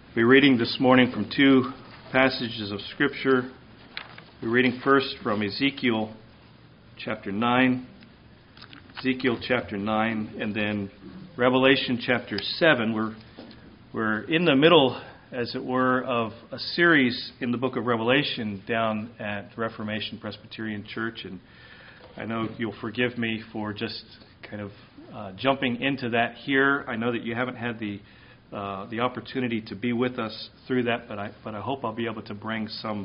We're reading this morning from two passages of Scripture. We're reading first from Ezekiel chapter 9, and then Revelation chapter 7. We're in the middle, as it were, of a series in the book of Revelation down at Reformation Presbyterian Church, and I know you'll forgive me for just kind of jumping into that here. I know that you haven't had the opportunity to be with us through that, but I hope I'll be able to bring some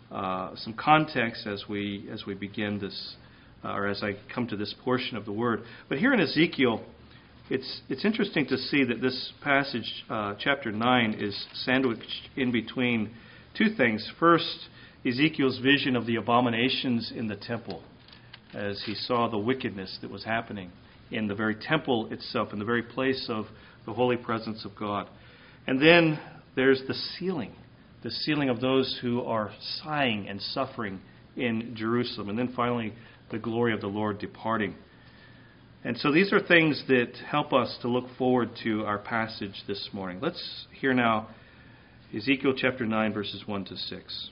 context as we begin this, or as I come to this portion of the Word. But here in Ezekiel, it's interesting to see that this passage, chapter 9, is sandwiched in between two things. First, Ezekiel's vision of the abominations in the temple, as he saw the wickedness that was happening in the very temple itself, in the very place of the holy presence of God. And then there's the sealing of those who are sighing and suffering in Jerusalem. And then finally, the glory of the Lord departing. And so these are things that help us to look forward to our passage this morning. Let's hear now Ezekiel chapter 9, verses 1 to 6.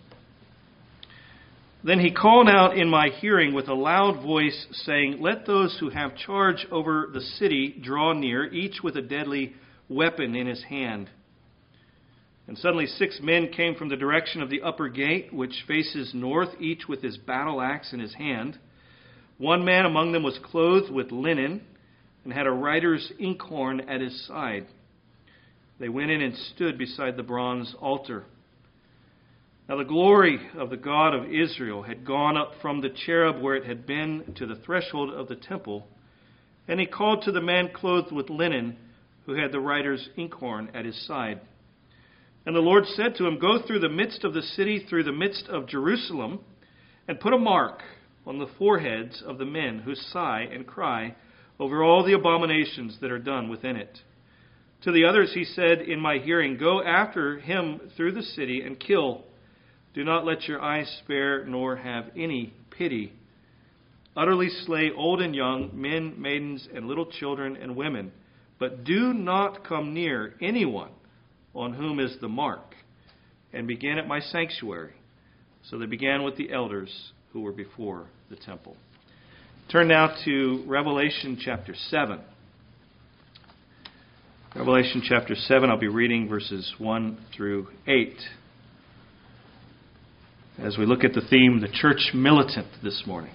Then he called out in my hearing with a loud voice, saying, "Let those who have charge over the city draw near, each with a deadly weapon in his hand." And suddenly 6 men came from the direction of the upper gate, which faces north, each with his battle axe in his hand. One man among them was clothed with linen and had a writer's inkhorn at his side. They went in and stood beside the bronze altar. Now the glory of the God of Israel had gone up from the cherub where it had been to the threshold of the temple, and he called to the man clothed with linen, who had the writer's inkhorn at his side. And the Lord said to him, "Go through the midst of the city, through the midst of Jerusalem, and put a mark on the foreheads of the men who sigh and cry over all the abominations that are done within it." To the others he said in my hearing, "Go after him through the city and kill. Do not let your eyes spare, nor have any pity. Utterly slay old and young, men, maidens, and little children and women. But do not come near anyone on whom is the mark, and begin at my sanctuary." So they began with the elders who were before the temple. Turn now to Revelation chapter 7. Revelation chapter 7, I'll be reading verses 1 through 8. As we look at the theme, the church militant, this morning.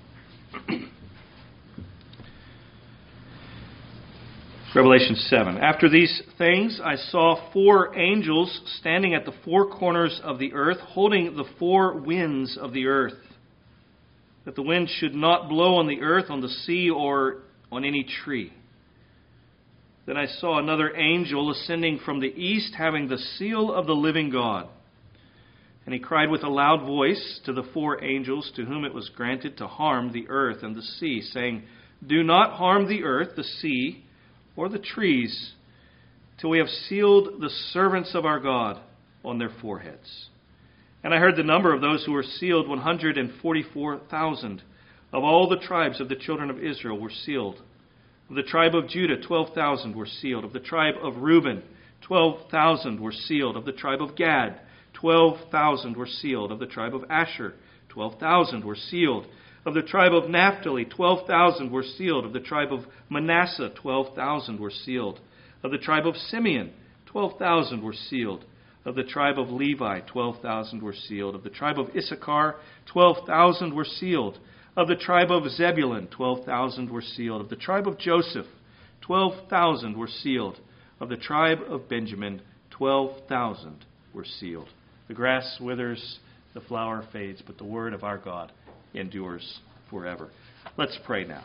Revelation 7. After these things, I saw 4 angels standing at the 4 corners of the earth, holding the 4 winds of the earth, that the wind should not blow on the earth, on the sea, or on any tree. Then I saw another angel ascending from the east, having the seal of the living God. And he cried with a loud voice to the 4 angels to whom it was granted to harm the earth and the sea, saying, "Do not harm the earth, the sea, or the trees, till we have sealed the servants of our God on their foreheads." And I heard the number of those who were sealed, 144,000. Of all the tribes of the children of Israel were sealed. Of the tribe of Judah, 12,000 were sealed. Of the tribe of Reuben, 12,000 were sealed. Of the tribe of Gad, 12,000 were sealed. Of the tribe of Asher, 12,000 were sealed. Of the tribe of Naphtali, 12,000 were sealed. Of the tribe of Manasseh, 12,000 were sealed. Of the tribe of Simeon, 12,000 were sealed. Of the tribe of Levi, 12,000 were sealed. Of the tribe of Issachar, 12,000 were sealed. Of the tribe of Zebulun, 12,000 were sealed. Of the tribe of Joseph, 12,000 were sealed. Of the tribe of Benjamin, 12,000 were sealed. The grass withers, the flower fades, but the word of our God endures forever. Let's pray now.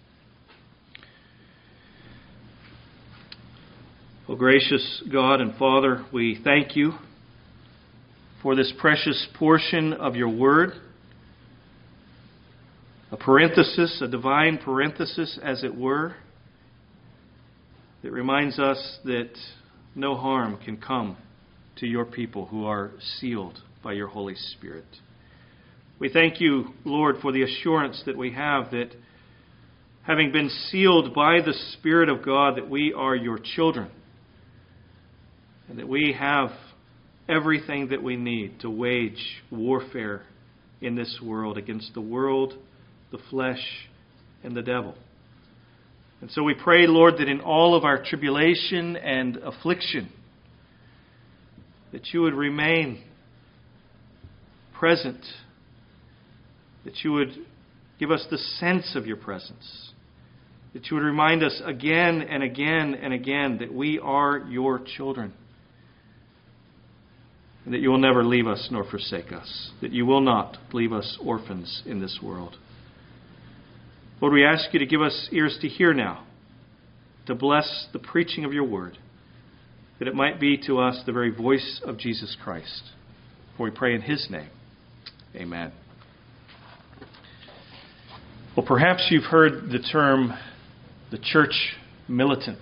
Oh, gracious God and Father, we thank you for this precious portion of your word. A parenthesis, a divine parenthesis, as it were, that reminds us that no harm can come to your people who are sealed by your Holy Spirit. We thank you, Lord, for the assurance that we have that having been sealed by the Spirit of God, that we are your children. and that we have everything that we need to wage warfare in this world against the world, the flesh, and the devil. And so we pray, Lord, that in all of our tribulation and affliction, that you would remain present, that you would give us the sense of your presence, that you would remind us again and again and again that we are your children, and that you will never leave us nor forsake us, that you will not leave us orphans in this world. Lord, we ask you to give us ears to hear now, to bless the preaching of your word, that it might be to us the very voice of Jesus Christ. For we pray in his name. Amen. Well, perhaps you've heard the term the church militant.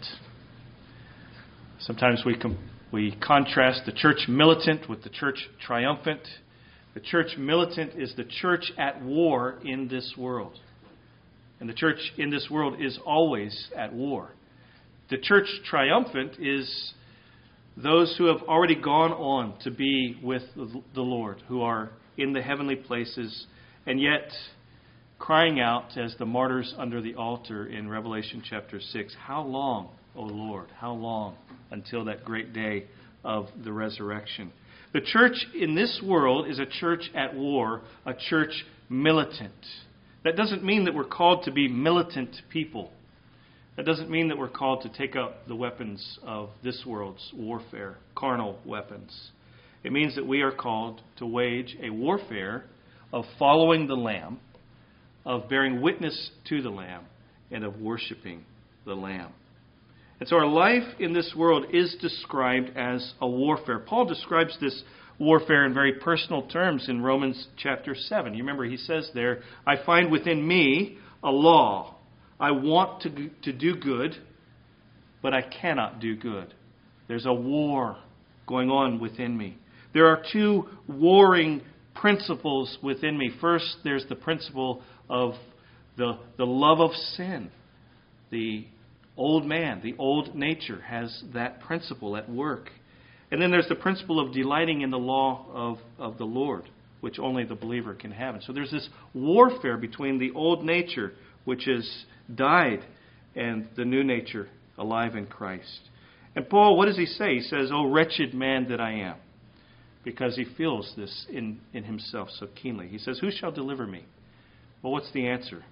Sometimes we contrast the church militant with the church triumphant. The church militant is the church at war in this world. And the church in this world is always at war. The church triumphant is those who have already gone on to be with the Lord, who are in the heavenly places, and yet crying out as the martyrs under the altar in Revelation chapter 6, "How long, O Lord, how long until that great day of the resurrection?" The church in this world is a church at war, a church militant. That doesn't mean that we're called to be militant people. That doesn't mean that we're called to take up the weapons of this world's warfare, carnal weapons. It means that we are called to wage a warfare of following the Lamb, of bearing witness to the Lamb, and of worshiping the Lamb. And so our life in this world is described as a warfare. Paul describes this warfare in very personal terms in Romans chapter 7. You remember he says there, "I find within me a law. I want to do good, but I cannot do good." There's a war going on within me. There are two warring principles within me. First, there's the principle of the love of sin. The old man, the old nature has that principle at work. And then there's the principle of delighting in the law of the Lord, which only the believer can have. And so there's this warfare between the old nature, which has died, and the new nature alive in Christ. And Paul, what does he say? He says, "Oh, wretched man that I am," because he feels this in himself so keenly. He says, "Who shall deliver me?" Well, what's the answer?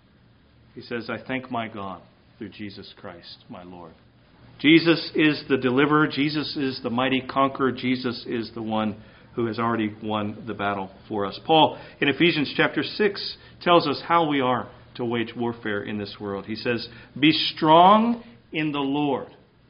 He says, "I thank my God through Jesus Christ, my Lord." Jesus is the deliverer. Jesus is the mighty conqueror. Jesus is the one who has already won the battle for us. Paul, in Ephesians chapter 6, tells us how we are to wage warfare in this world. He says, "Be strong in the Lord,"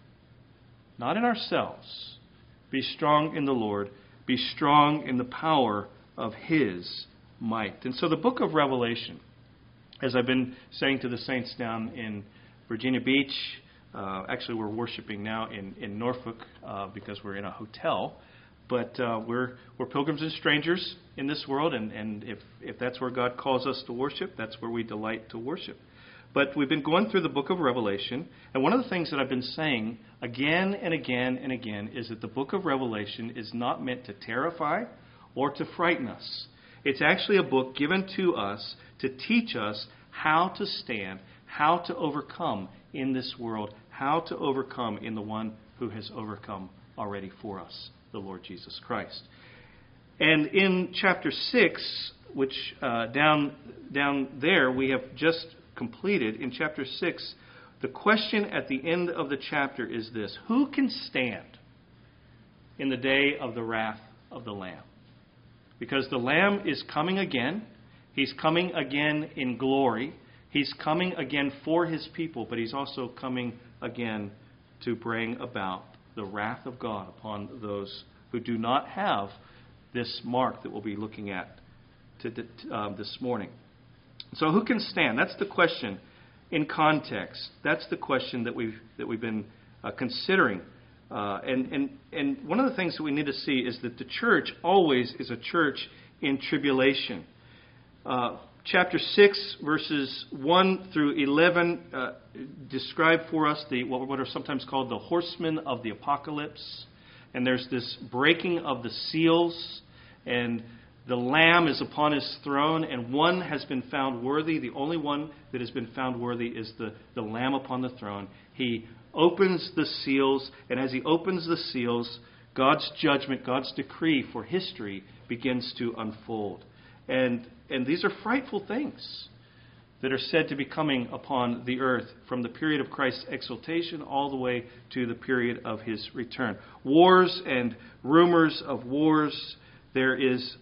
not in ourselves. Be strong in the Lord. Be strong in the power of his might. And so the book of Revelation, as I've been saying to the saints down in Virginia Beach, actually we're worshiping now in Norfolk because we're in a hotel, but we're pilgrims and strangers in this world, and if that's where God calls us to worship, that's where we delight to worship. But we've been going through the book of Revelation, and one of the things that I've been saying again and again and again is that the book of Revelation is not meant to terrify or to frighten us. It's actually a book given to us to teach us how to stand, how to overcome in this world, how to overcome in the one who has overcome already for us, the Lord Jesus Christ. And in chapter 6, which down there we have just completed, in chapter 6, the question at the end of the chapter is this: who can stand in the day of the wrath of the Lamb? Because the Lamb is coming again. He's coming again in glory. He's coming again for his people, but he's also coming again to bring about the wrath of God upon those who do not have this mark that we'll be looking at this morning. So who can stand? That's the question in context. That's the question that we've been considering. And one of the things that we need to see is that the church always is a church in tribulation. Chapter 6, verses 1 through 11 describe for us what are sometimes called the horsemen of the apocalypse. and there's this breaking of the seals, and the Lamb is upon his throne, and one has been found worthy. The only one that has been found worthy is the Lamb upon the throne. He opens the seals, and as he opens the seals, God's judgment, God's decree for history begins to unfold. And these are frightful things that are said to be coming upon the earth from the period of Christ's exaltation all the way to the period of his return. Wars and rumors of wars. There is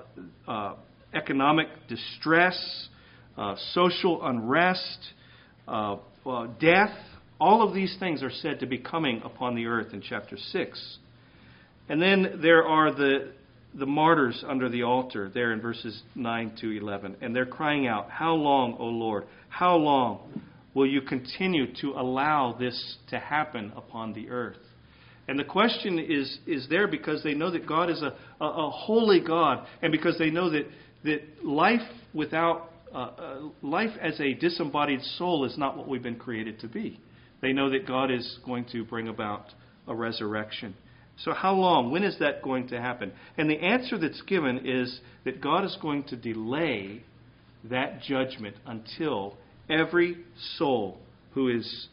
economic distress, social unrest, death. All of these things are said to be coming upon the earth in chapter 6. And then there are the martyrs under the altar there in verses 9 to 11. And they're crying out, "How long, O Lord? How long will you continue to allow this to happen upon the earth?" And the question is there because they know that God is a holy God, and because they know that life without life as a disembodied soul is not what we've been created to be. They know that God is going to bring about a resurrection. So how long? When is that going to happen? And the answer that's given is that God is going to delay that judgment until every soul who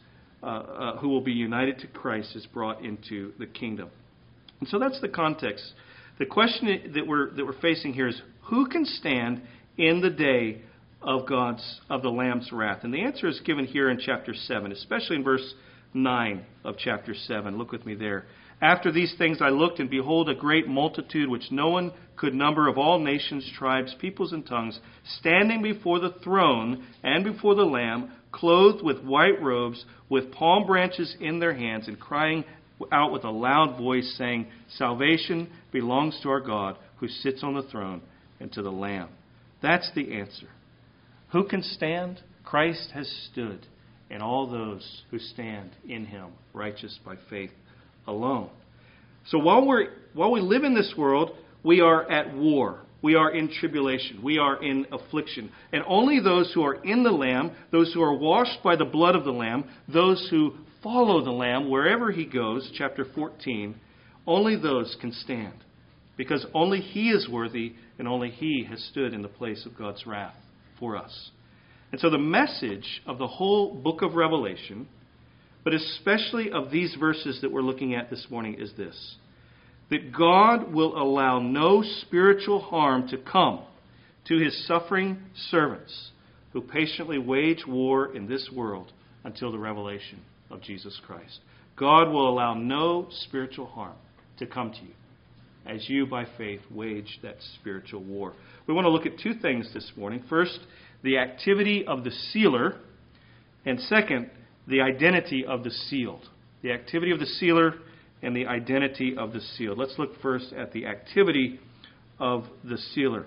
will be united to Christ is brought into the kingdom. And so that's the context. The question that we're facing here is, who can stand in the day of the Lamb's wrath? And the answer is given here in chapter 7, especially in verse 9 of chapter 7. Look with me there. "After these things I looked, and behold, a great multitude which no one could number, of all nations, tribes, peoples, and tongues, standing before the throne and before the Lamb, clothed with white robes, with palm branches in their hands, and crying out with a loud voice, saying, 'Salvation belongs to our God, who sits on the throne, and to the Lamb.'" That's the answer. Who can stand? Christ has stood, and all those who stand in him, righteous by faith alone. So while we live in this world, we are at war. We are in tribulation. We are in affliction. And only those who are in the Lamb, those who are washed by the blood of the Lamb, those who follow the Lamb wherever he goes, chapter 14, only those can stand. Because only he is worthy, and only he has stood in the place of God's wrath for us. And so the message of the whole book of Revelation, but especially of these verses that we're looking at this morning, is this: that God will allow no spiritual harm to come to his suffering servants who patiently wage war in this world until the revelation of Jesus Christ. God will allow no spiritual harm to come to you as you, by faith, wage that spiritual war. We want to look at two things this morning. First, the activity of the sealer, and second, the identity of the sealed. The activity of the sealer and the identity of the sealed. Let's look first at the activity of the sealer.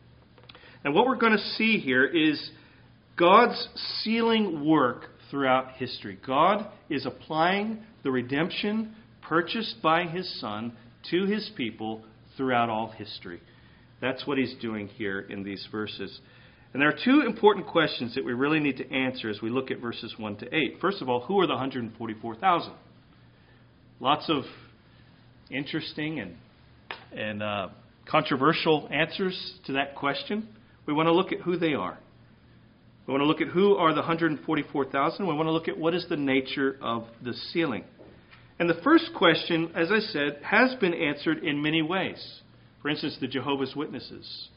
And what we're going to see here is God's sealing work throughout history. God is applying the redemption purchased by his Son to his people throughout all history. That's what he's doing here in these verses. And there are two important questions that we really need to answer as we look at verses 1 to 8. First of all, who are the 144,000? Lots of interesting and controversial answers to that question. We want to look at who they are. We want to look at who are the 144,000. We want to look at what is the nature of the sealing. And the first question, as I said, has been answered in many ways. For instance, the Jehovah's Witnesses.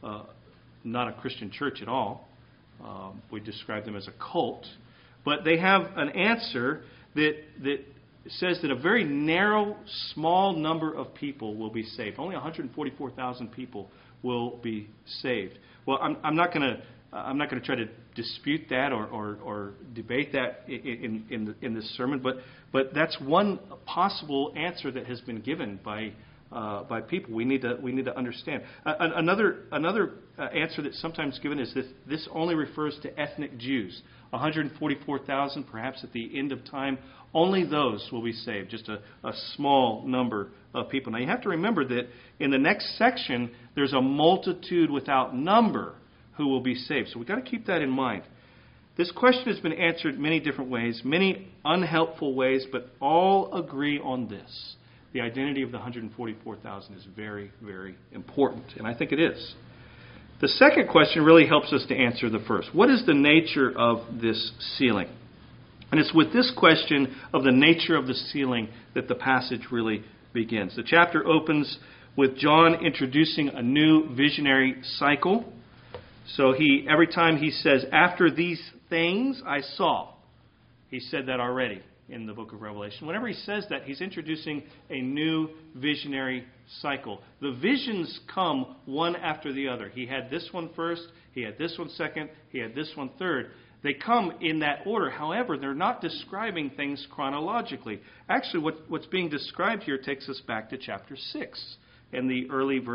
Not a Christian church at all. We describe them as a cult. But they have an answer that says that a very narrow, small number of people will be saved. Only 144,000 people will be saved. Well, I'm not going to try to dispute that or debate that in this sermon. But that's one possible answer that has been given by people. We need to understand. Another answer that's sometimes given is that this only refers to ethnic Jews. 144,000, perhaps at the end of time, only those will be saved. Just a small number of people. Now you have to remember that in the next section, there's a multitude without number who will be saved. So we've got to keep that in mind. This question has been answered many different ways, many unhelpful ways, but all agree on this: the identity of the 144,000 is very, very important. And I think it is. The second question really helps us to answer the first. What is the nature of this sealing? And it's with this question of the nature of the sealing that the passage really begins. The chapter opens with John introducing a new visionary cycle. So every time he says, after these things I saw, he said that already in the book of Revelation. Whenever he says that, he's introducing a new visionary cycle. The visions come one after the other. He had this one first, he had this one second, he had this one third. They come in that order. However, they're not describing things chronologically. Actually, what's being described here takes us back to chapter 6 and the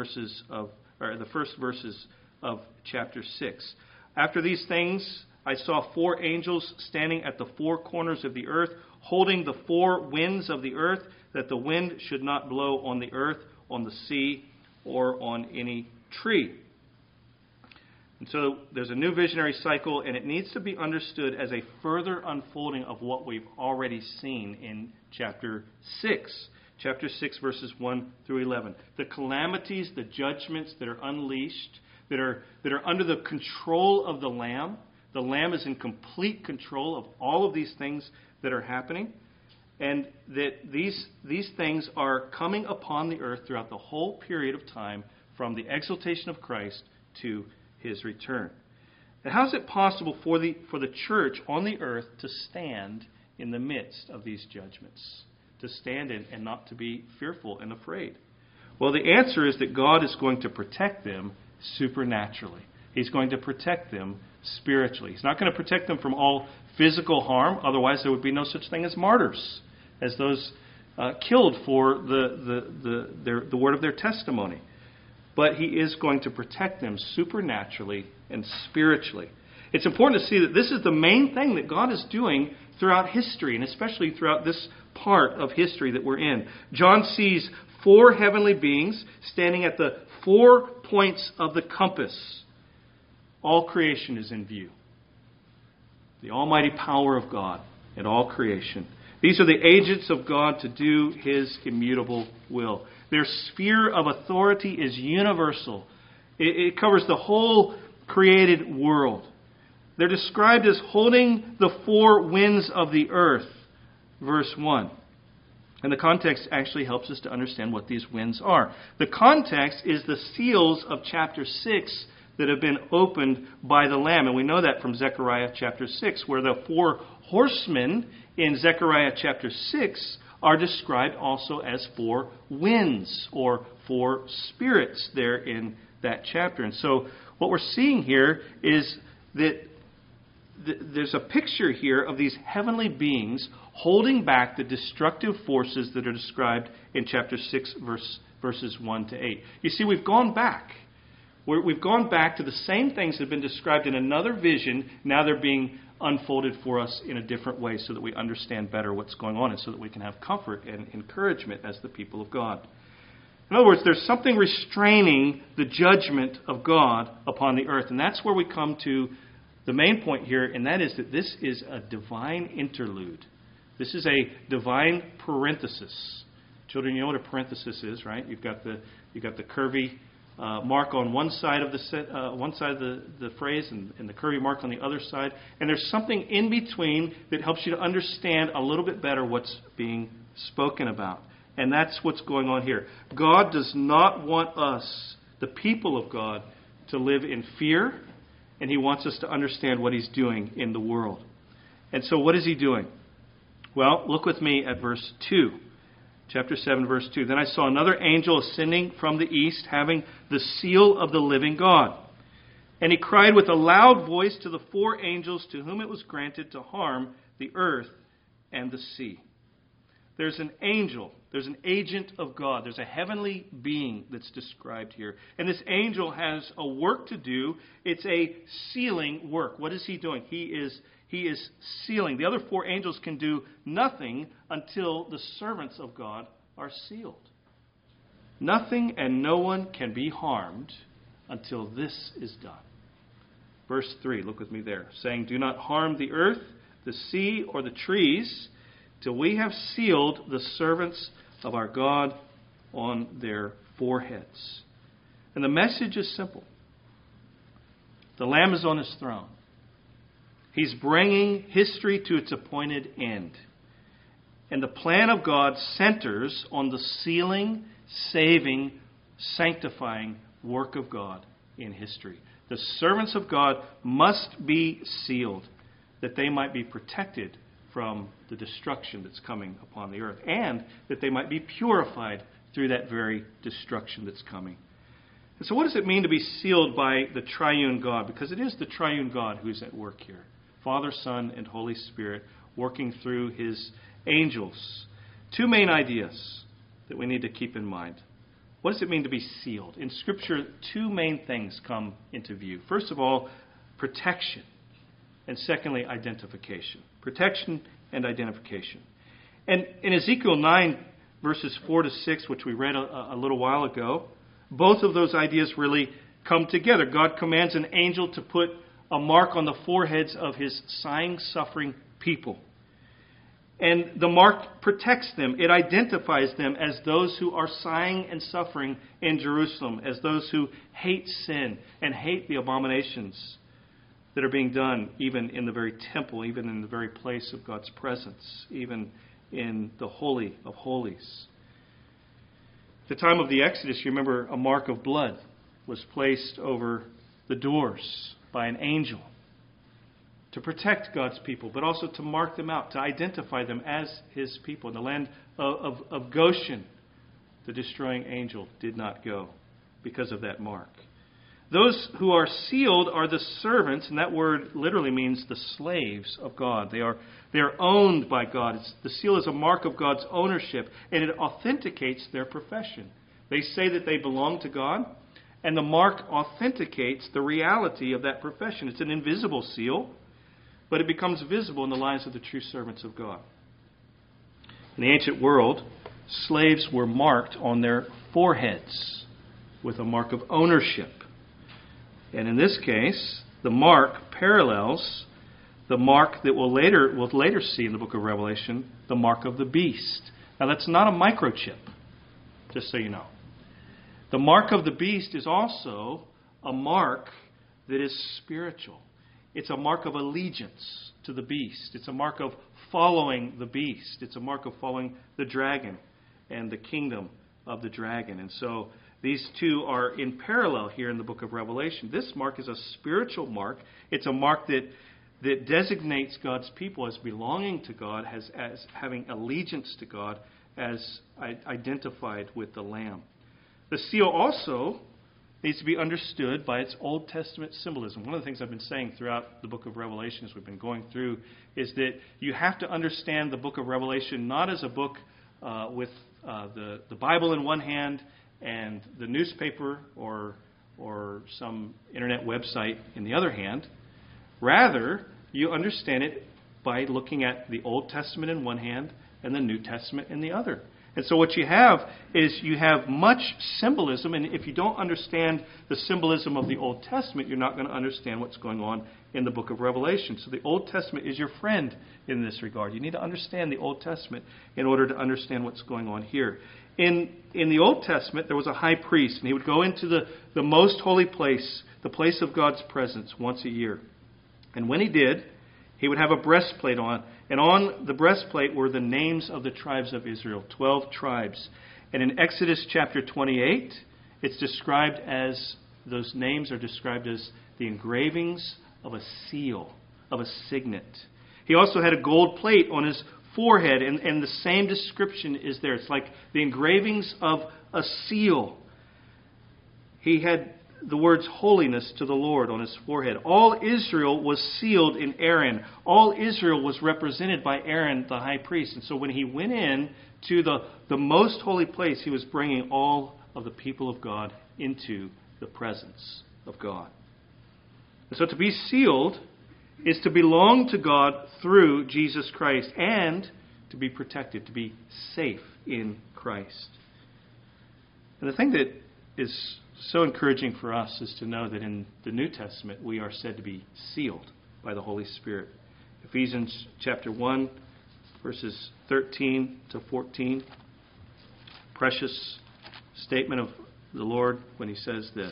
first verses of chapter 6. After these things, I saw 4 angels standing at the 4 corners of the earth, holding the 4 winds of the earth, that the wind should not blow on the earth, on the sea, or on any tree. And so there's a new visionary cycle, and it needs to be understood as a further unfolding of what we've already seen in chapter 6. Chapter 6, verses 1 through 11. The calamities, the judgments that are unleashed, that are under the control of the Lamb. The Lamb is in complete control of all of these things that are happening. And that these things are coming upon the earth throughout the whole period of time, from the exaltation of Christ to his return. And how is it possible for the church on the earth to stand in the midst of these judgments? To stand in and not to be fearful and afraid? Well, the answer is that God is going to protect them supernaturally. He's going to protect them spiritually. He's not going to protect them from all physical harm. Otherwise, there would be no such thing as martyrs, as those killed for the word of their testimony. But he is going to protect them supernaturally and spiritually. It's important to see that this is the main thing that God is doing throughout history, and especially throughout this part of history that we're in. John sees 4 heavenly beings standing at the 4 points of the compass. All creation is in view. The almighty power of God in all creation. These are the agents of God to do his immutable will. Their sphere of authority is universal. It covers the whole created world. They're described as holding the 4 winds of the earth, verse 1. And the context actually helps us to understand what these winds are. The context is the seals of chapter 6 that have been opened by the Lamb. And we know that from Zechariah chapter 6, where the 4 horsemen in Zechariah chapter 6 are described also as 4 winds, or 4 spirits there in that chapter. And so what we're seeing here is that there's a picture here of these heavenly beings holding back the destructive forces that are described in chapter 6, verses 1 to 8. You see, we've gone back. We've gone back to the same things that have been described in another vision. Now they're being unfolded for us in a different way so that we understand better what's going on and so that we can have comfort and encouragement as the people of God. In other words, there's something restraining the judgment of God upon the earth. And that's where we come to the main point here, and that is that this is a divine interlude. This is a divine parenthesis. Children, you know what a parenthesis is, right? You've got the curvy mark on one side of the phrase and the curvy mark on the other side. And there's something in between that helps you to understand a little bit better what's being spoken about. And that's what's going on here. God does not want us, the people of God, to live in fear. And he wants us to understand what he's doing in the world. And so what is he doing? Well, look with me at verse 2. Chapter 7, verse 2. Then I saw another angel ascending from the east, having the seal of the living God. And he cried with a loud voice to the 4 angels to whom it was granted to harm the earth and the sea. There's an angel. There's an agent of God. There's a heavenly being that's described here. And this angel has a work to do. It's a sealing work. What is he doing? He is sealing. The other 4 angels can do nothing until the servants of God are sealed. Nothing and no one can be harmed until this is done. Verse 3, look with me there, saying, do not harm the earth, the sea, or the trees, till we have sealed the servants of our God on their foreheads. And the message is simple. The Lamb is on his throne. He's bringing history to its appointed end. And the plan of God centers on the sealing, saving, sanctifying work of God in history. The servants of God must be sealed, that they might be protected from the destruction that's coming upon the earth, and that they might be purified through that very destruction that's coming. And so what does it mean to be sealed by the triune God? Because it is the triune God who's at work here. Father, Son, and Holy Spirit working through his angels. Two main ideas that we need to keep in mind. What does it mean to be sealed? In Scripture, two main things come into view. First of all, protection. And secondly, identification. Protection and identification. And in Ezekiel 9, verses 4 to 6, which we read a little while ago, both of those ideas really come together. God commands an angel to put a mark on the foreheads of his sighing, suffering people. And the mark protects them. It identifies them as those who are sighing and suffering in Jerusalem, as those who hate sin and hate the abominations that are being done even in the very temple, even in the very place of God's presence, even in the Holy of Holies. At the time of the Exodus, you remember a mark of blood was placed over the doors by an angel to protect God's people, but also to mark them out, to identify them as his people. In the land of Goshen, the destroying angel did not go because of that mark. Those who are sealed are the servants, and that word literally means the slaves of God. They are owned by God. The seal is a mark of God's ownership, and it authenticates their profession. They say that they belong to God, and the mark authenticates the reality of that profession. It's an invisible seal, but it becomes visible in the lives of the true servants of God. In the ancient world, slaves were marked on their foreheads with a mark of ownership. And in this case, the mark parallels the mark that we'll later see in the book of Revelation, the mark of the beast. Now that's not a microchip, just so you know. The mark of the beast is also a mark that is spiritual. It's a mark of allegiance to the beast. It's a mark of following the beast. It's a mark of following the dragon and the kingdom of the dragon. And so these two are in parallel here in the book of Revelation. This mark is a spiritual mark. It's a mark that designates God's people as belonging to God, as having allegiance to God, as identified with the Lamb. The seal also needs to be understood by its Old Testament symbolism. One of the things I've been saying throughout the book of Revelation as we've been going through is that you have to understand the book of Revelation not as a book with the Bible in one hand and the newspaper or some internet website in the other hand. Rather, you understand it by looking at the Old Testament in one hand and the New Testament in the other. And so what you have is you have much symbolism, and if you don't understand the symbolism of the Old Testament, you're not going to understand what's going on in the book of Revelation. So the Old Testament is your friend in this regard. You need to understand the Old Testament in order to understand what's going on here. In the Old Testament, there was a high priest, and he would go into the most holy place, the place of God's presence, once a year. And when he did, he would have a breastplate on. And on the breastplate were the names of the tribes of Israel, 12 tribes. And in Exodus chapter 28, it's described as, those names are described as the engravings of a seal, of a signet. He also had a gold plate on his forehead, and the same description is there. It's like the engravings of a seal. He had the words holiness to the Lord on his forehead. All Israel was sealed in Aaron. All Israel was represented by Aaron, the high priest. And so when he went in to the most holy place, he was bringing all of the people of God into the presence of God. And so to be sealed is to belong to God through Jesus Christ and to be protected, to be safe in Christ. And the thing that is so encouraging for us is to know that in the New Testament we are said to be sealed by the Holy Spirit. Ephesians chapter 1, verses 13 to 14. precious statement of the Lord when he says this.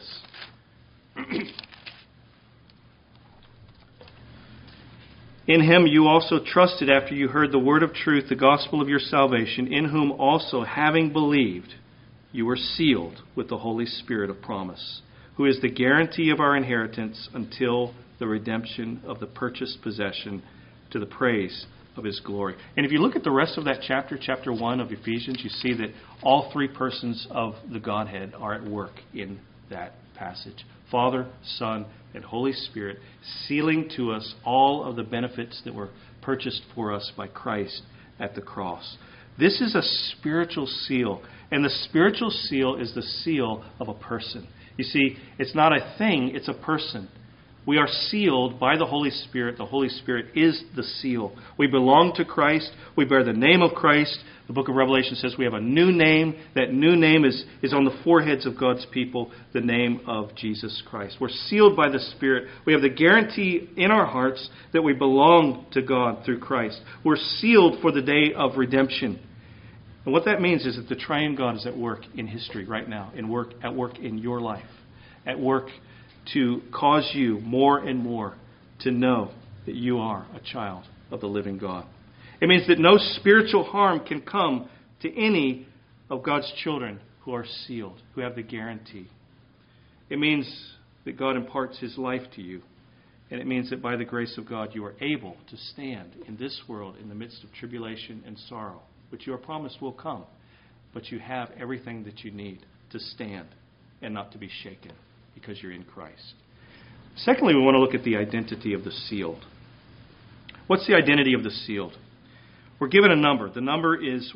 In him you also trusted after you heard the word of truth, the gospel of your salvation, in whom also, having believed, you were sealed with the Holy Spirit of promise, who is the guarantee of our inheritance until the redemption of the purchased possession, to the praise of his glory. And if you look at the rest of that chapter, chapter 1 of Ephesians, you see that all three persons of the Godhead are at work in that passage. Father, Son, and Holy Spirit, sealing to us all of the benefits that were purchased for us by Christ at the cross. This is a spiritual seal, and the spiritual seal is the seal of a person. You see, it's not a thing, it's a person. We are sealed by the Holy Spirit. The Holy Spirit is the seal. We belong to Christ. We bear the name of Christ. The book of Revelation says we have a new name. That new name is on the foreheads of God's people, the name of Jesus Christ. We're sealed by the Spirit. We have the guarantee in our hearts that we belong to God through Christ. We're sealed for the day of redemption. And what that means is that the triune God is at work in history right now, at work in your life, at work to cause you more and more to know that you are a child of the living God. It means that no spiritual harm can come to any of God's children who are sealed, who have the guarantee. It means that God imparts his life to you. And it means that by the grace of God you are able to stand in this world in the midst of tribulation and sorrow, which you are promised will come. But you have everything that you need to stand and not to be shaken, because you're in Christ. Secondly, we want to look at the identity of the sealed. What's the identity of the sealed? We're given a number. The number is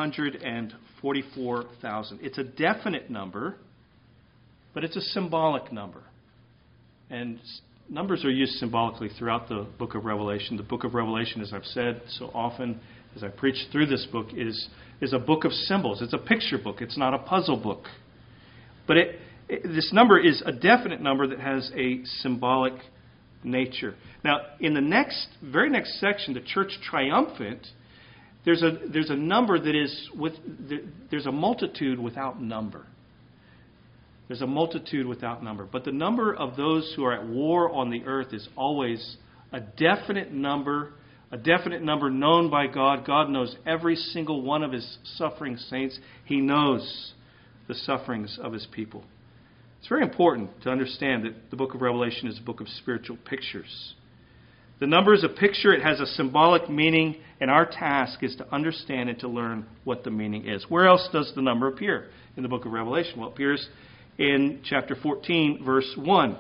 144,000. It's a definite number, but it's a symbolic number. And numbers are used symbolically throughout the book of Revelation. The book of Revelation, as I've said so often as I preach through this book, is a book of symbols. It's a picture book. It's not a puzzle book. But this number is a definite number that has a symbolic nature. Now, in the very next section, the church triumphant, there's a number that is there's a multitude without number. There's a multitude without number. But the number of those who are at war on the earth is always a definite number known by God. God knows every single one of his suffering saints. He knows the sufferings of his people. It's very important to understand that the book of Revelation is a book of spiritual pictures. The number is a picture. It has a symbolic meaning, and our task is to understand and to learn what the meaning is. Where else does the number appear in the book of Revelation? Well, it appears in chapter 14, verse 1.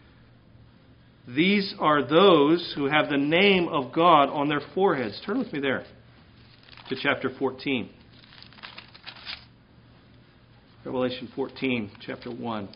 These are those who have the name of God on their foreheads. Turn with me there to chapter 14. Revelation 14, chapter 1.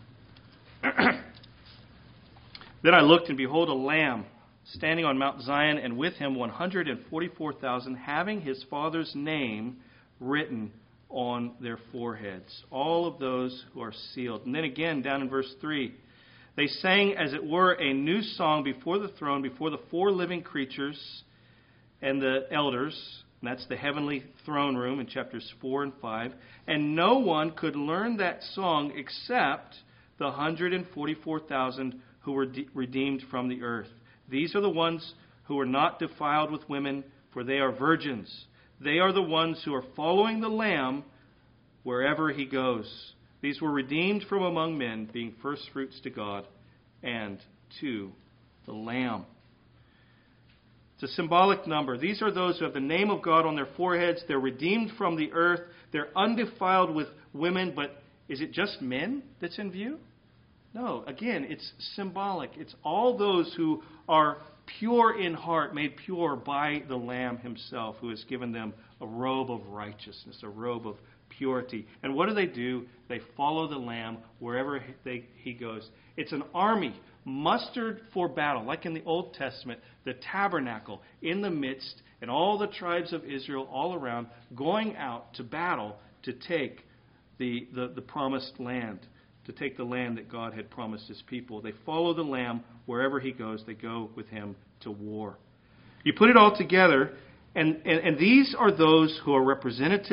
Then I looked, and behold, a Lamb standing on Mount Zion, and with him 144,000, having his Father's name written on their foreheads. All of those who are sealed. And then again, down in verse 3, they sang, as it were, a new song before the throne, before the four living creatures and the elders. And that's the heavenly throne room in chapters 4 and 5. And no one could learn that song except the 144,000 who were redeemed from the earth. These are the ones who are not defiled with women, for they are virgins. They are the ones who are following the Lamb wherever he goes. These were redeemed from among men, being firstfruits to God and to the Lamb. It's a symbolic number. These are those who have the name of God on their foreheads. They're redeemed from the earth. They're undefiled with women. But is it just men that's in view? No. Again, it's symbolic. It's all those who are pure in heart, made pure by the Lamb himself, who has given them a robe of righteousness, a robe of purity. And what do? They follow the Lamb wherever he goes. It's an army mustered for battle, like in the Old Testament, the tabernacle in the midst, and all the tribes of Israel all around, going out to battle to take the promised land, to take the land that God had promised his people. They follow the Lamb wherever he goes. They go with him to war. You put it all together, and these are those who are representative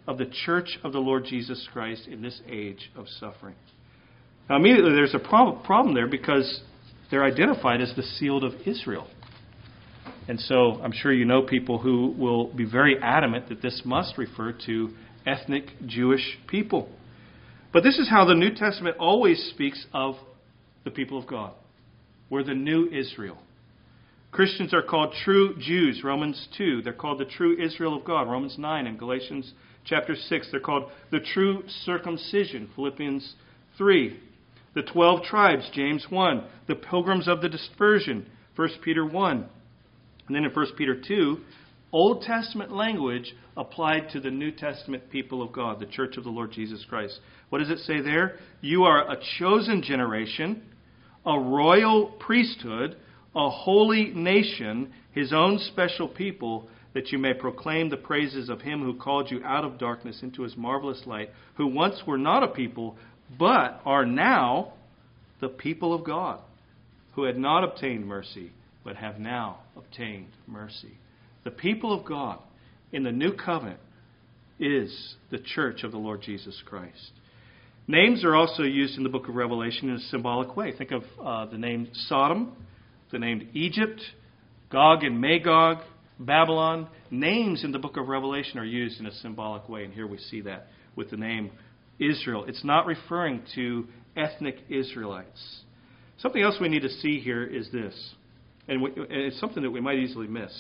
of the church of the Lord Jesus Christ in this age of suffering. Now, immediately there's a problem there because they're identified as the sealed of Israel. And so I'm sure you know people who will be very adamant that this must refer to ethnic Jewish people. But this is how the New Testament always speaks of the people of God. We're the new Israel. Christians are called true Jews, Romans 2. They're called the true Israel of God, Romans 9, and Galatians chapter 6. They're called the true circumcision, Philippians 3. The 12 tribes, James 1. The pilgrims of the dispersion, 1 Peter 1. And then in 1 Peter 2, Old Testament language applied to the New Testament people of God, the church of the Lord Jesus Christ. What does it say there? You are a chosen generation, a royal priesthood, a holy nation, his own special people, that you may proclaim the praises of him who called you out of darkness into his marvelous light, who once were not a people, but are now the people of God, who had not obtained mercy, but have now obtained mercy. The people of God in the new covenant is the church of the Lord Jesus Christ. Names are also used in the book of Revelation in a symbolic way. Think of the name Sodom, the name Egypt, Gog and Magog, Babylon. Names in the book of Revelation are used in a symbolic way, and here we see that with the name Israel. It's not referring to ethnic Israelites. Something else we need to see here is this, and it's something that we might easily miss.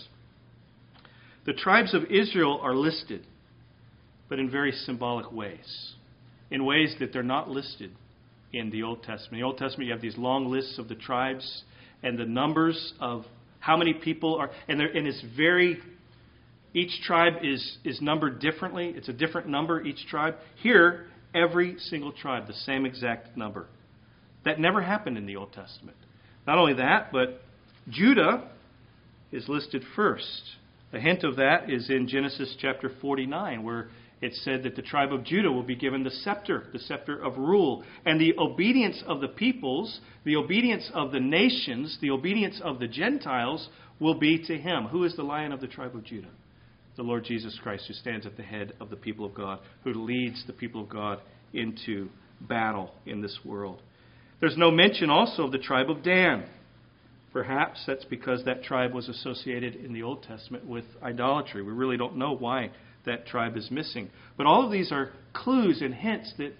The tribes of Israel are listed, but in very symbolic ways, in ways that they're not listed in the Old Testament. In the Old Testament, you have these long lists of the tribes and the numbers of how many people are, and it's very, each tribe is numbered differently. It's a different number, each tribe. Here, every single tribe, the same exact number. That never happened in the Old Testament. Not only that, but Judah is listed first. A hint of that is in Genesis chapter 49, where it said that the tribe of Judah will be given the scepter of rule. And the obedience of the peoples, the obedience of the nations, the obedience of the Gentiles will be to him. Who is the Lion of the tribe of Judah? The Lord Jesus Christ, who stands at the head of the people of God, who leads the people of God into battle in this world. There's no mention also of the tribe of Dan. Perhaps that's because that tribe was associated in the Old Testament with idolatry. We really don't know why that tribe is missing. But all of these are clues and hints that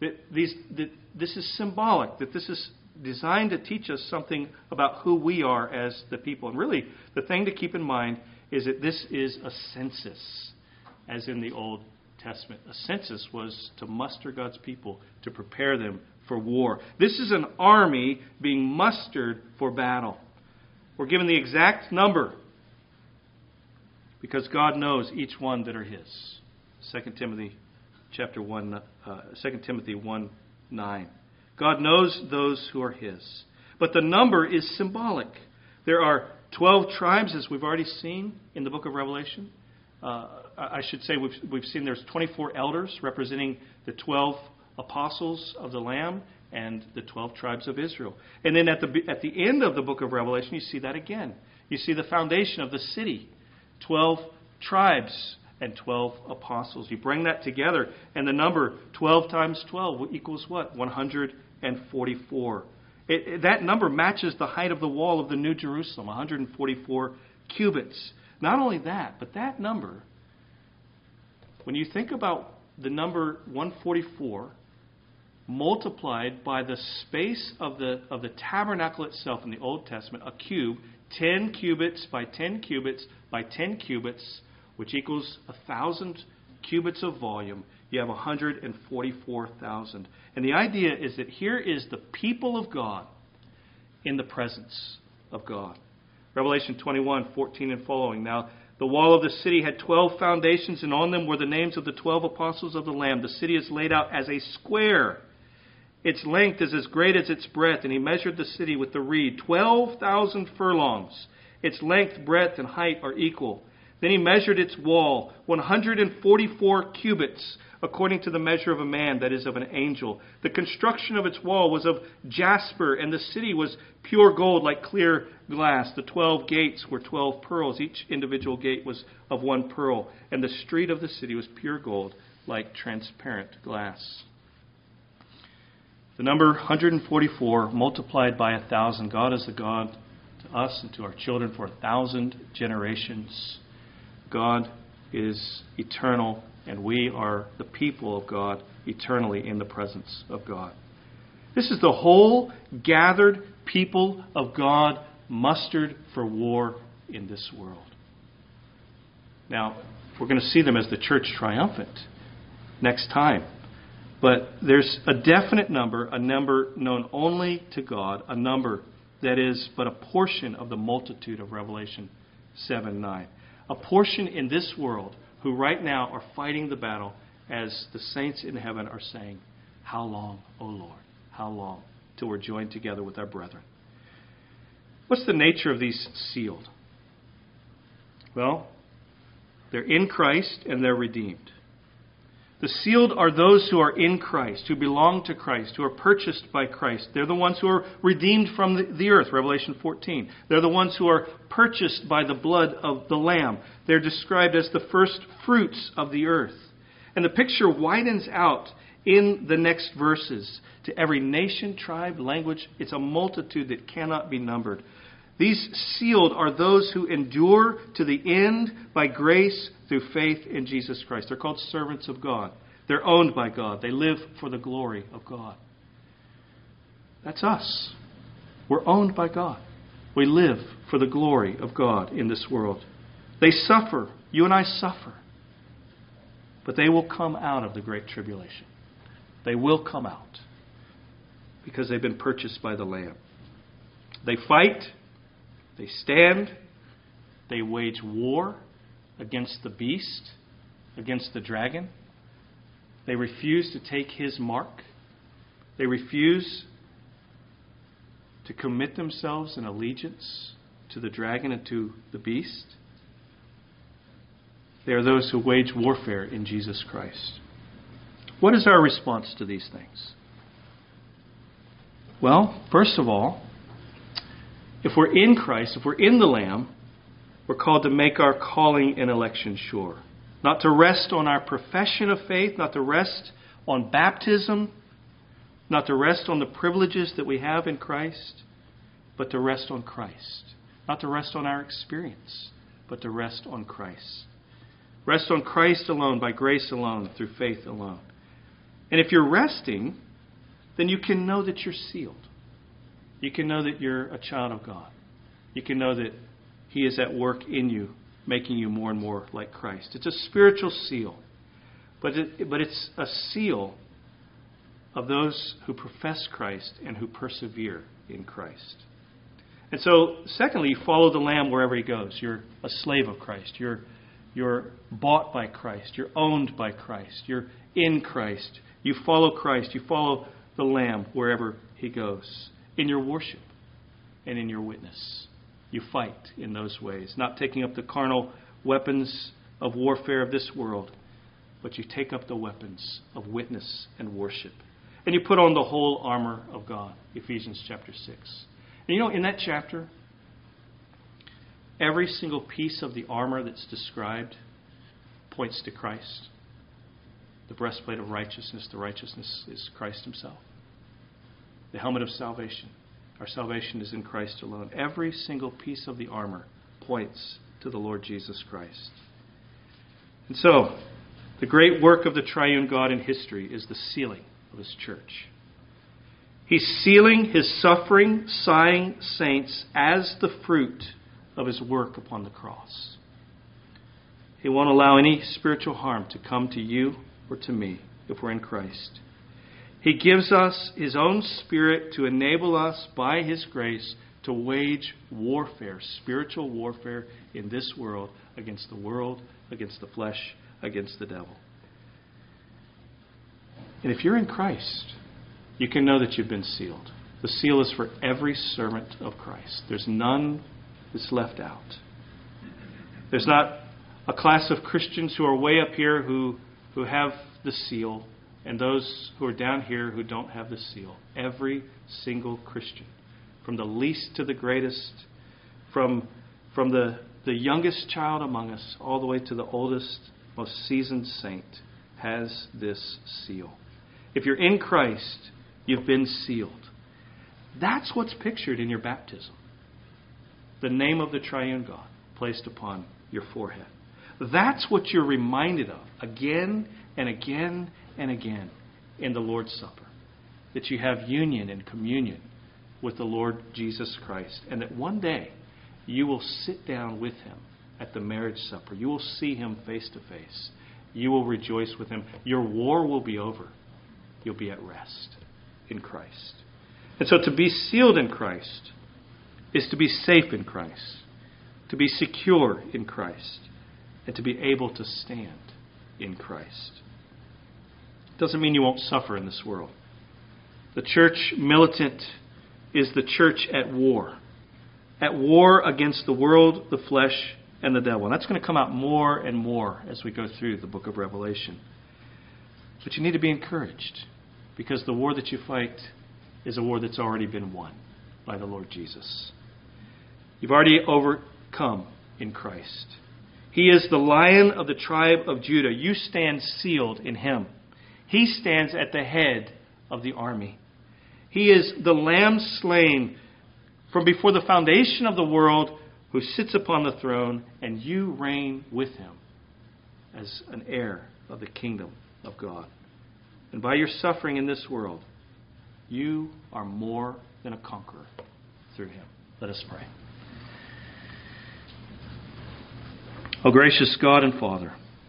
this is symbolic, that this is designed to teach us something about who we are as the people. And really, the thing to keep in mind is that this is a census, as in the Old Testament. A census was to muster God's people, to prepare them for war. This is an army being mustered for battle. We're given the exact number because God knows each one that are his. 2 Timothy chapter 1, 2 Timothy 1:9. God knows those who are his. But the number is symbolic. There are 12 tribes, as we've already seen in the book of Revelation. I should say we've seen there's 24 elders representing the 12 apostles of the Lamb and the 12 tribes of Israel. And then at the end of the book of Revelation, you see that again. You see the foundation of the city, 12 tribes and 12 apostles. You bring that together, and the number 12 times 12 equals what? 144. That number matches the height of the wall of the New Jerusalem, 144 cubits. Not only that, but that number, when you think about the number 144 multiplied by the space of the tabernacle itself in the Old Testament, a cube, 10 cubits by 10 cubits by 10 cubits, which equals 1,000 cubits of volume, you have 144,000. And the idea is that here is the people of God in the presence of God. Revelation 21:14 and following. Now, the wall of the city had 12 foundations, and on them were the names of the 12 apostles of the Lamb. The city is laid out as a square. Its length is as great as its breadth, and he measured the city with the reed, 12,000 furlongs. Its length, breadth, and height are equal. Then he measured its wall, 144 cubits, according to the measure of a man, that is, of an angel. The construction of its wall was of jasper, and the city was pure gold like clear glass. The 12 gates were 12 pearls. Each individual gate was of one pearl. And the street of the city was pure gold, like transparent glass. The number 144 multiplied by 1,000. God is the God to us and to our children for 1,000 generations. God is eternal, and we are the people of God eternally in the presence of God. This is the whole gathered people of God mustered for war in this world. Now, we're going to see them as the church triumphant next time. But there's a definite number, a number known only to God, a number that is but a portion of the multitude of Revelation 7:9. A portion in this world who right now are fighting the battle as the saints in heaven are saying, "How long, O Lord? How long till we're joined together with our brethren?" What's the nature of these sealed? Well, they're in Christ and they're redeemed. The sealed are those who are in Christ, who belong to Christ, who are purchased by Christ. They're the ones who are redeemed from the earth, Revelation 14. They're the ones who are purchased by the blood of the Lamb. They're described as the first fruits of the earth. And the picture widens out in the next verses to every nation, tribe, language. It's a multitude that cannot be numbered. These sealed are those who endure to the end by grace through faith in Jesus Christ. They're called servants of God. They're owned by God. They live for the glory of God. That's us. We're owned by God. We live for the glory of God in this world. They suffer. You and I suffer. But they will come out of the great tribulation. They will come out because they've been purchased by the Lamb. They fight. They stand. They wage war against the beast, against the dragon. They refuse to take his mark. They refuse to commit themselves in allegiance to the dragon and to the beast. They are those who wage warfare in Jesus Christ. What is our response to these things? Well, first of all, if we're in Christ, if we're in the Lamb, we're called to make our calling and election sure. Not to rest on our profession of faith, not to rest on baptism, not to rest on the privileges that we have in Christ, but to rest on Christ. Not to rest on our experience, but to rest on Christ. Rest on Christ alone, by grace alone, through faith alone. And if you're resting, then you can know that you're sealed. You can know that you're a child of God. You can know that He is at work in you, making you more and more like Christ. It's a spiritual seal. But it's a seal of those who profess Christ and who persevere in Christ. And so, secondly, you follow the Lamb wherever He goes. You're a slave of Christ. You're bought by Christ. You're owned by Christ. You're in Christ. You follow Christ. You follow the Lamb wherever He goes. In your worship and in your witness. You fight in those ways. Not taking up the carnal weapons of warfare of this world, but you take up the weapons of witness and worship. And you put on the whole armor of God. Ephesians chapter 6. And you know, in that chapter, every single piece of the armor that's described points to Christ. The breastplate of righteousness, the righteousness is Christ Himself. The helmet of salvation. Our salvation is in Christ alone. Every single piece of the armor points to the Lord Jesus Christ. And so, the great work of the triune God in history is the sealing of His church. He's sealing His suffering, sighing saints as the fruit of His work upon the cross. He won't allow any spiritual harm to come to you or to me if we're in Christ. He gives us His own Spirit to enable us by His grace to wage warfare, spiritual warfare in this world, against the flesh, against the devil. And if you're in Christ, you can know that you've been sealed. The seal is for every servant of Christ. There's none that's left out. There's not a class of Christians who are way up here who have the seal, and those who are down here who don't have the seal. Every single Christian, from the least to the greatest, from the youngest child among us, all the way to the oldest, most seasoned saint, has this seal. If you're in Christ, you've been sealed. That's what's pictured in your baptism. The name of the triune God placed upon your forehead. That's what you're reminded of again and again and again in the Lord's Supper. That you have union and communion with the Lord Jesus Christ. And that one day you will sit down with Him at the marriage supper. You will see Him face to face. You will rejoice with Him. Your war will be over. You'll be at rest in Christ. And so to be sealed in Christ is to be safe in Christ, to be secure in Christ, and to be able to stand in Christ. It doesn't mean you won't suffer in this world. The church militant is the church at war against the world, the flesh, and the devil. And that's going to come out more and more as we go through the book of Revelation. But you need to be encouraged, because the war that you fight is a war that's already been won by the Lord Jesus. You've already overcome in Christ. He is the Lion of the tribe of Judah. You stand sealed in Him. He stands at the head of the army. He is the Lamb slain from before the foundation of the world, who sits upon the throne, and you reign with Him as an heir of the kingdom of God. And by your suffering in this world, you are more than a conqueror through Him. Let us pray. O gracious God and Father,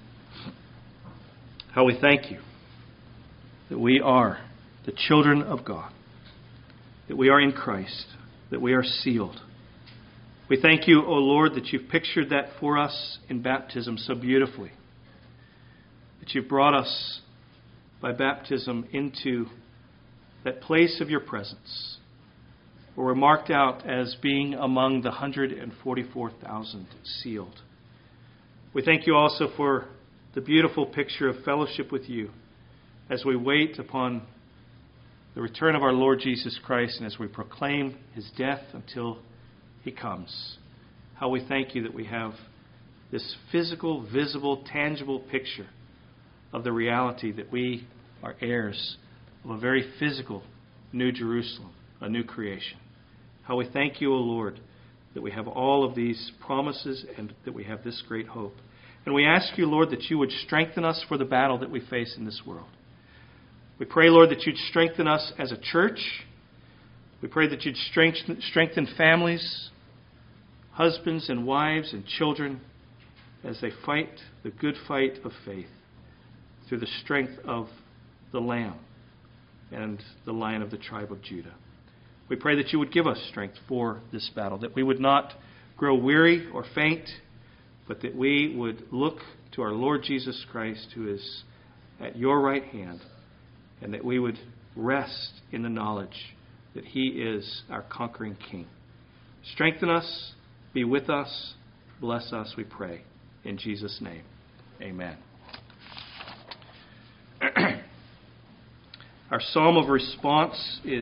how we thank You that we are the children of God, that we are in Christ, that we are sealed. We thank You, O Lord, that You've pictured that for us in baptism so beautifully, that You've brought us by baptism into that place of Your presence, where we're marked out as being among the 144,000 sealed. We thank You also for the beautiful picture of fellowship with You as we wait upon the return of our Lord Jesus Christ and as we proclaim His death until He comes. How we thank You that we have this physical, visible, tangible picture of the reality that we are heirs of a very physical New Jerusalem, a new creation. How we thank You, O Lord, that we have all of these promises and that we have this great hope. And we ask You, Lord, that You would strengthen us for the battle that we face in this world. We pray, Lord, that You'd strengthen us as a church. We pray that You'd strengthen families, husbands and wives and children as they fight the good fight of faith through the strength of the Lamb and the Lion of the tribe of Judah. We pray that You would give us strength for this battle, that we would not grow weary or faint, but that we would look to our Lord Jesus Christ, who is at Your right hand, and that we would rest in the knowledge that He is our conquering King. Strengthen us, be with us, bless us, we pray. In Jesus' name, amen. Our psalm of response is